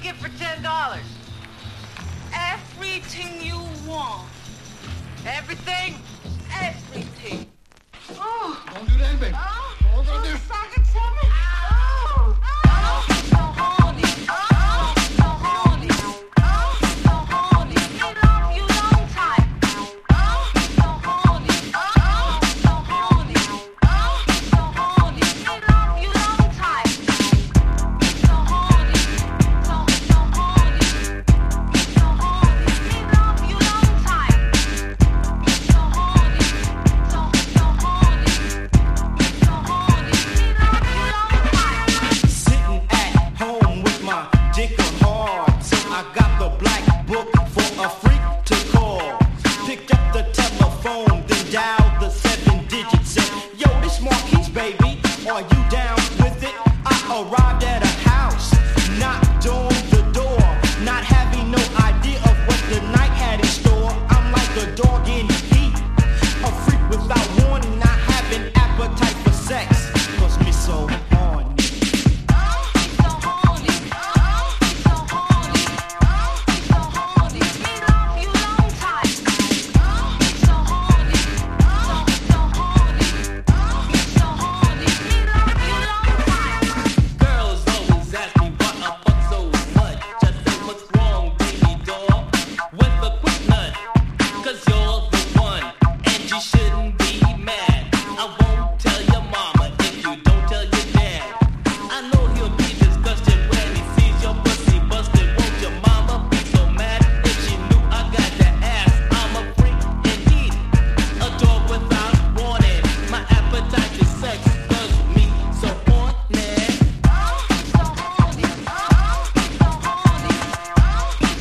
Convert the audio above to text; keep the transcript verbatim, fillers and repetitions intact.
get for ten dollars? Everything you want. Everything? Everything. Oh. Don't do that, baby. Oh. What gonna do? Suck it to me. Oh. Oh. So horny. Oh. So horny. Oh. So horny. I love you long time. Oh. So horny. Oh. So horny. Oh. So horny. I love you long time. So horny. So so horny. So horny. I love you long time. So horny. So so horny. So horny. I love you long time. Sitting at home with my dick on hard, so I got the black book for a freak to call. Picked up the telephone, then dialed